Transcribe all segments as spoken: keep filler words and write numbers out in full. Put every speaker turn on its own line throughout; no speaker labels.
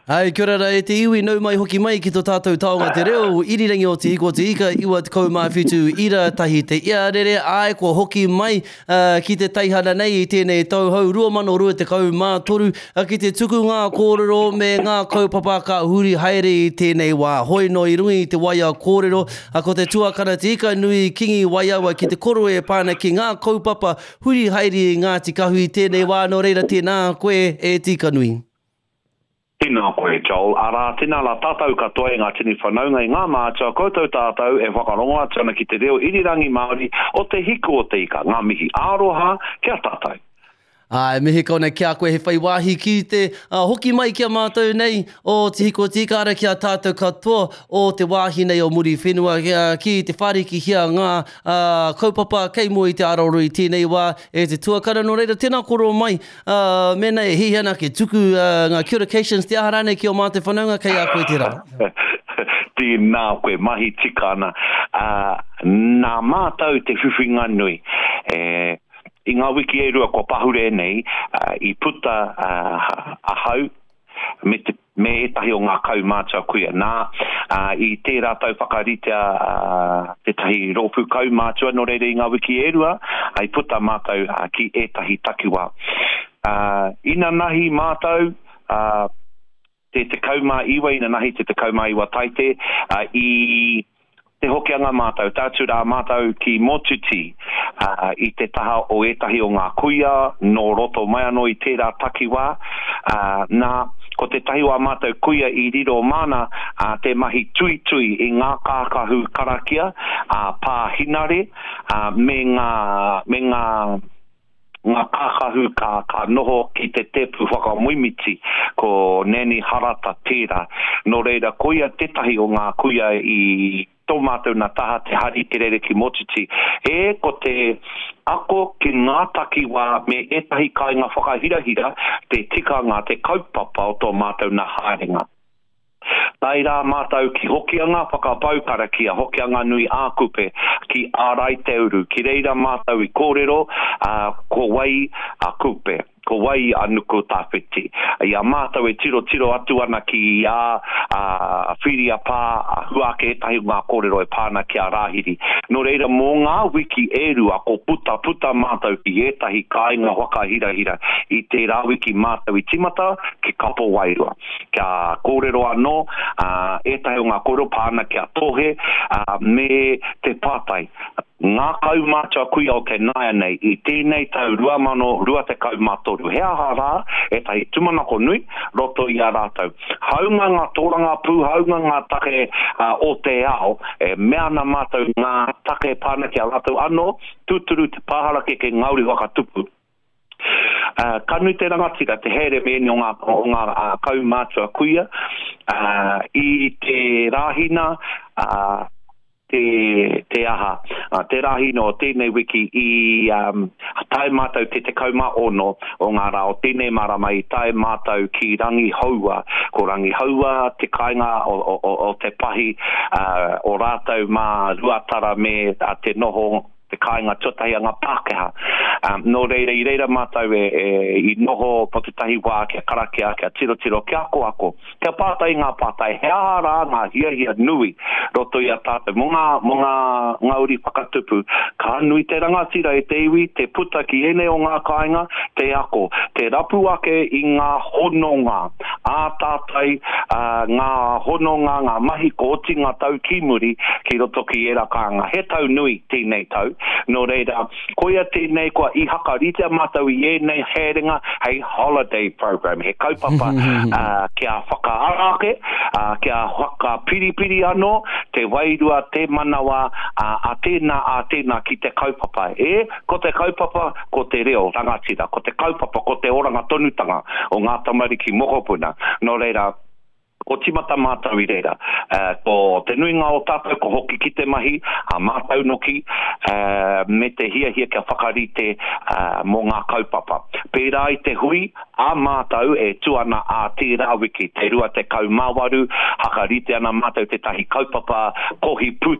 Ai, kia ora e te iwi nau mai hoki mai ki tō tātou taonga te reo, irirangi o te iko te ika, iwa te kaumā whitu, ira tahi te ia rere, ai ko hoki mai uh, ki te taihana nei i tēnei tauhau, rua mano rua te kaumā toru, uh, ki te tuku ngā kōrero me ngā kaupapa ka huri haere i tēnei wā. Hoi no i rungi te waia kōrero, uh, ko te tuakana te ika nui kingi waiawa ki te koro e pāna ki ngā kaupapa huri haere i ngā tikahu i tēnei wā, no reira tēnā koe e tika nui.
Tēnā koe, Joel. Ara, tēnā la tātou katoa i ngā tini whanaunga i ngā mātua, koutou tātou e whakarongoa tana ki te reo irirangi Māori o te hiku o te ika, ngā mihi āroha, kia tātou.
Ai, mihi kona kia koe he whai wāhi ki te uh, hoki mai kia mātou nei o te hiko tika ara kia tātou katoa o te wāhi nei o muri whenua kia, ki te whariki hia ngā uh, kaupapa kei mo i te aroru i tēnei wā e te tuakana no reira tēnā koro mai uh, mena e hi ana ke tuku uh, ngā curifications te aha rane ki o mātou whanaunga kei a koe te rā.
Tēnā koe mahi tikana uh, nā mātou te whiwhinga nui e I ngā wiki e rua ko pahure nei, uh, i puta uh, ahau, me, te, me etahi o ngā kaumātua kuia. Nā, uh, i tērā tau whakaritea uh, te tahi rōpū kaumātua no reire i ngā wiki e rua, uh, i puta mātou uh, ki etahi takiwā. Uh, ina nahi mātou, uh, te te kaumā iwa, ina nahi te te kaumā iwa taite, uh, i... Te hokianga mātou, tātu rā mātou ki motuti uh, i te taha o etahi o ngā kuia, no roto mai anō i tērā takiwā, uh, nā ko te tahi wā mātou kuia i riro mana uh, te mahi tui tui i ngā kākahu karakia, uh, pāhinare, uh, me ngā, me ngā ngā kākahu ka, ka noho ki te tepu whakamuimiti ko neni harata tērā. No reira, kuia tetahi o ngā kuia i tō mātou na taha te hari te rere ki motuti. E ko te ako ki ngā takiwā me etahi kāinga whakahirahira te tika ngā te kaupapa o tō mātou na haerenga. Tai rā mātou ki hokianga whakapaukara kia hokianga nui ākupe ki ārai te uru. Ki reira mātou i kōrero uh, ko wai a kupe. Ko wai anuko tāwhiti. Ia mātou e tiro tiro atu ana ki a, a whiria pā a huake etahi ngā kōrero e pāna ki a rāhiri. No reira mō ngā wiki e rua ko puta puta mātou ki etahi kāinga waka hira hira i te rā wiki mātou i timata ki kapo wairua. Kia kōrero anō uh, etahi ngā kōrero pāna ki a tohe uh, me te pātai. Ngā kaumātua kuia o ke naia nei i tēnei tau rua mano rua te kaumātoru. Hea hara e tahi tumanako nui roto i a rātou. Haunga ngā tōranga pū, haunga ngā take uh, o te ao, e mea na mātou ngā take pāna ki a rātou anō, tūturu te pāhara ke ke ngauri waka tupu. Uh, kanui te rangatira te here meni o ngā, o ngā uh, kaumātua kuia uh, i te rāhina uh, Te, te aha, uh, te rahi no tēnei wiki i um, tae mātou te te kauma ono o ngā rā o tēnei marama i tae mātou ki rangi haua. Ko rangi haua te kainga o, o, o te pahi uh, o rātou mā ruatara me uh, te noho te kāinga tuatahi a ngā Pākehā. Um, no reira, i reira mātou e, e, i noho po te tahi wā kia karakia, kia tiro tiro, kia ako ako. Kia pātai ngā pātai, hea rā ngā hia hia nui roto i a tātou. Mo ngā, mo ngā ngauri whakatupu, ka nui te rangatira e te iwi, te puta ki ene o ngā kāinga, te ako. Te rapu ake i ngā hononga, a tātai uh, ngā hononga, ngā mahi ko oti ngā tau kimuri ki roto ki era kāinga. He tau nui tēnei tau. No reira, koia tēnei kua i hakaritea mātou i ēnei herenga hei holiday program, he kaupapa uh, kia whakaarake, uh, kia whakapiripiri anō, te wairua, te manawa, uh, a tēnā, a tēnā ki te kaupapa. E, ko te kaupapa, ko te reo rangatira, ko te kaupapa, ko te oranga tonutanga o ngā tamariki mokopuna. No reira, ko timata mātou i reira. Uh, ko te nuinga o tātou ko hoki ki te mahi, a mātou noki, uh, me te hia hia kia whakarite uh, mō ngā kaupapa. Pērā i te hui, a mātou e tuana a tērā wiki, te rua te kaumāwaru, hakarite ana mātou te tahi kaupapa kohi pūtea.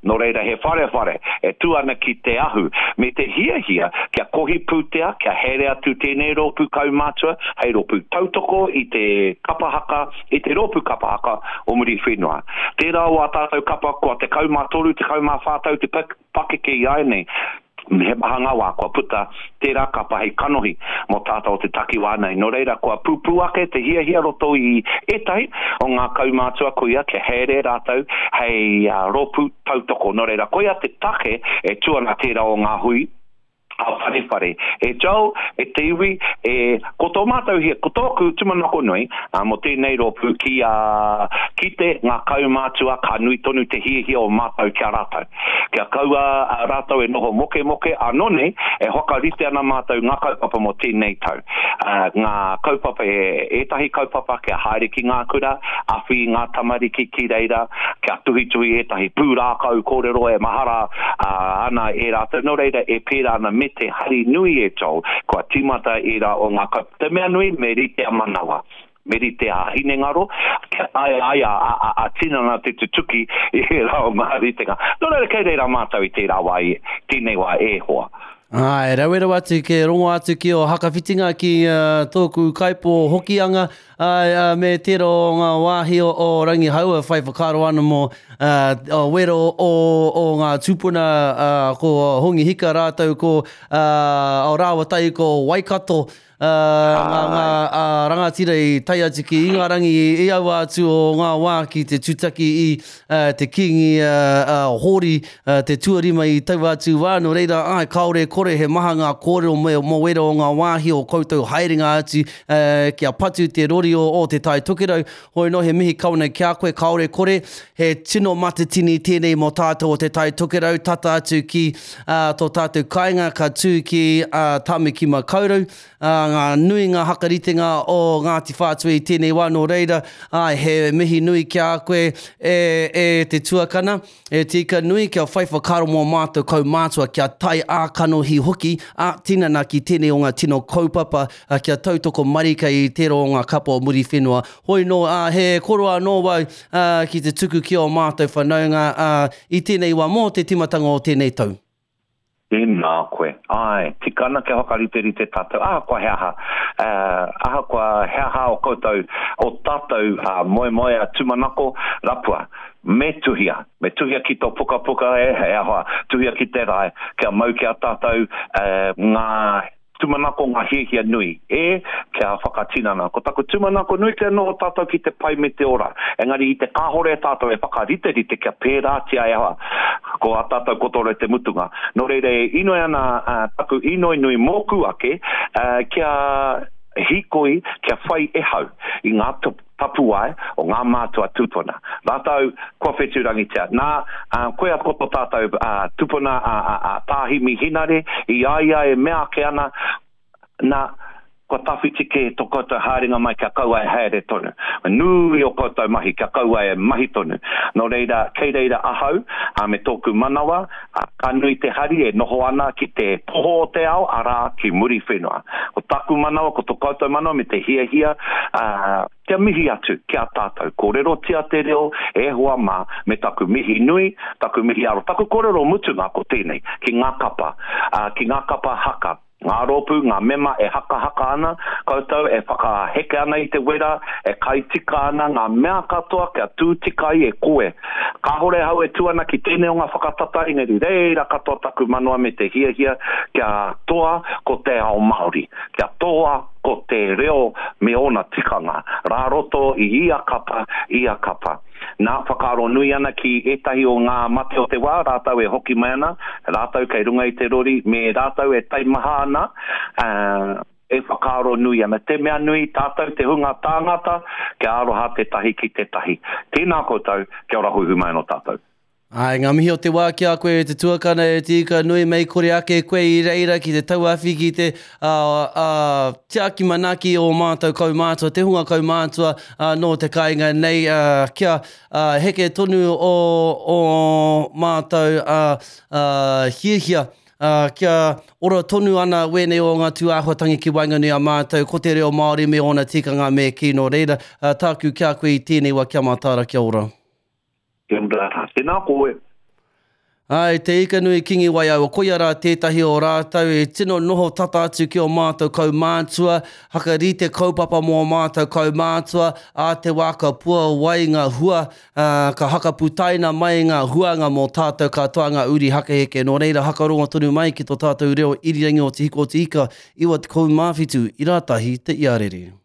No reira he whare whare, e tu ana ki te ahu, me te hia hia, kia kohi pūtea, kia here atu tēnei rōpū kaumātua, hei rōpū tautoko i te kapahaka, i te rōpū kapahaka o muri whenua. Tērā o a tātou kapa, kua te kaumātoru, te kaumāwhātau, te pakeke i ai nei, he mahanga wā kua puta tērā kapa hei kanohi mo tātou te taki wānei. No reira kua pūpū ake te hia hia roto i etai o ngā kaumātua koia ke here rātou hei uh, rōpū tautoko. No reira koia te take e tuana tērā o ngā hui a whare whare. E jau, e te iwi, e ko tō mātou hia, ko tōku tumanako nui, uh, mo tēnei rōpū ki, uh, ki te ngā kaumātua ka nui tonu te hia hia o mātou kia rātou. Kia kaua uh, rātou e noho moke moke anone, e hoka rite ana mātou ngā kaupapa mo tēnei tau. Uh, ngā kaupapa e etahi kaupapa kia haere ki ngā kura, awhi ngā tamariki ki reira, kia tuhi tuhi etahi pūrākau kōrero e mahara uh, ana e rātou. No reira e pērā ana me te hari nui e tau, kua timata e rā o ngā kaupapa. Te mea nui, me rite a manawa. Me rite a hine ngaro, ai ai a, a, a tinana te tutuki i rā o ngā ritenga. No reira kei reira mātou i te rā wai, tēnei wā e hoa.
Ai, rauera watu ke rongo atu ki o hakawhitinga ki uh, tōku kaipo hokianga ai, uh, me tero ngā wāhi o, o rangi haua whai whakaro ana mo uh, o wero o, o ngā tūpuna uh, ko hongi hika rātou ko uh, o rāwa tai ko Waikato. Uh, ngā, ngā uh, rangatira i tai atu ki ingarangi i au atu o ngā wā ki te tutaki i uh, te kingi uh, uh, hori uh, te tuarima i tau atu wā. No reira, ai, kaore kore he maha ngā kore o mo, mo wera o ngā wāhi o koutou haeringa atu uh, kia patu te rori o, o te tai tokerau. Hoi no he mihi kauna kia koe kaore kore, he tino matatini tēnei mo tātou o te tai tokerau, tata atu ki uh, tō tātou kainga ka tū ki uh, Tāme ki Makaurau. Uh, ngā nui ngā hakaritenga o Ngāti Whātua i tēnei wā. No reira, ai, he mihi nui kia koe e, e te tuakana, e tika nui kia whai whakaro mō mātou kaumātua kia tai ākano hi hoki, a tinana ki tēnei o ngā tino kaupapa a kia tautoko marika i tero o ngā kapa o muri whenua. Hoi no, a, he koroa no wau a, ki te tuku ki o mātou whanaunga a, i tēnei wā mō te timatanga o tēnei tau.
Tēnā koe. Ai, tikana ke hokarite rite tātou. Aha kua heaha. Uh, aha kua heaha o koutou o tātou uh, moe moe a tumanako rapua. Me tuhia. Me tuhia ki tō puka puka e he ahoa. Tuhia ki te rai. Kia mau ki a tātou uh, ngā tumanako ngā hiehia nui. E, kia whakatinana. Ko taku tumanako nui kia noho tātou ki te pai me te ora. Engari i te kāhore tātou e whakarite rite kia pērātia e hoa. Ko a tātou kotore te mutunga. No reire, inoi ana uh, taku inoi nui mōku ake, uh, kia hikoi, kia whai e hau i ngā tapu ai o ngā mātua tupuna. Rātou, kua wheturangi tia. Nā, uh, koe a koto tātou uh, tupuna a uh, uh, uh, tāhimi hinare, i aia e mea ke ana, nā, ko tawhiti ke tō koutou haringa mai kia kaua e haere tonu. Nui o koutou mahi kia kaua e mahi tonu. No reira, kei reira ahau, a me tōku manawa, a ka nui te hari e noho ana ki te poho o te ao, ara ki muri whenua. Ko taku manawa, ko tō koutou manawa me te hia hia, uh, kia mihi atu, kia tātou. Kōrero tia te reo, e hoa mā, me taku mihi nui, taku mihi aro. Taku kōrero mutunga ko tēnei, ki ngā kapa, uh, ki ngā kapa haka. Ngā rōpū, ngā mema e haka haka ana, koutou e whakaheke ana i te wera, e kaitika ana, ngā mea katoa, kia tūtika i e koe. Ka hore hau e tuana ki tēnei o ngā whakatata, ingeri reira katoa taku manua me te hia hia, kia toa ko te ao Māori, kia toa ko te reo me ona tikanga, rā roto i ia kapa, ia kapa. Nā whakaro nui ana ki etahi o ngā mate o te wā, rātau e hoki mai ana, rātau kei runga i te rori, me rātau e taimaha ana, uh, e whakaro nui ana. Te mea nui tātou te hunga tāngata, ke aroha te tahi ki te tahi. Tēnā koutou, kia ora hui mai no tātou.
Ai, ngā mihi o te wā ki a koe te tuakana e tika nui mei kore ake koe i reira ki te tauawhi ki te uh, uh, te aki manaki o mātou kaumātua, te hunga kaumātua uh, no te kāinga nei uh, kia uh, heke tonu o, o mātou uh, uh, hiehia. Uh, kia ora tonu ana wene o ngā tuāhuatangi ki Wainganui a mātou, ko te reo Māori me ona tikanga me kino reira. Uh, tāku kia koe i tēnei wa kia mātāra, kia ora.
Tēnā koe.
Ai, te ika nui kingi wai au, koia rā tētahi o rātau, e tino noho tata atu ki o mātou kaumātua, haka ri te kaupapa mō mātou kaumātua, a te waka pua wai ngā hua, uh, ka haka putaina mai ngā huanga mō tātou katoa ngā uri haka heke. Nō reira, haka rongo tonu mai ki tō tātou reo irirangi o te hiko o te ika, iwa te kaumāwhitu, i rātahi te iarere.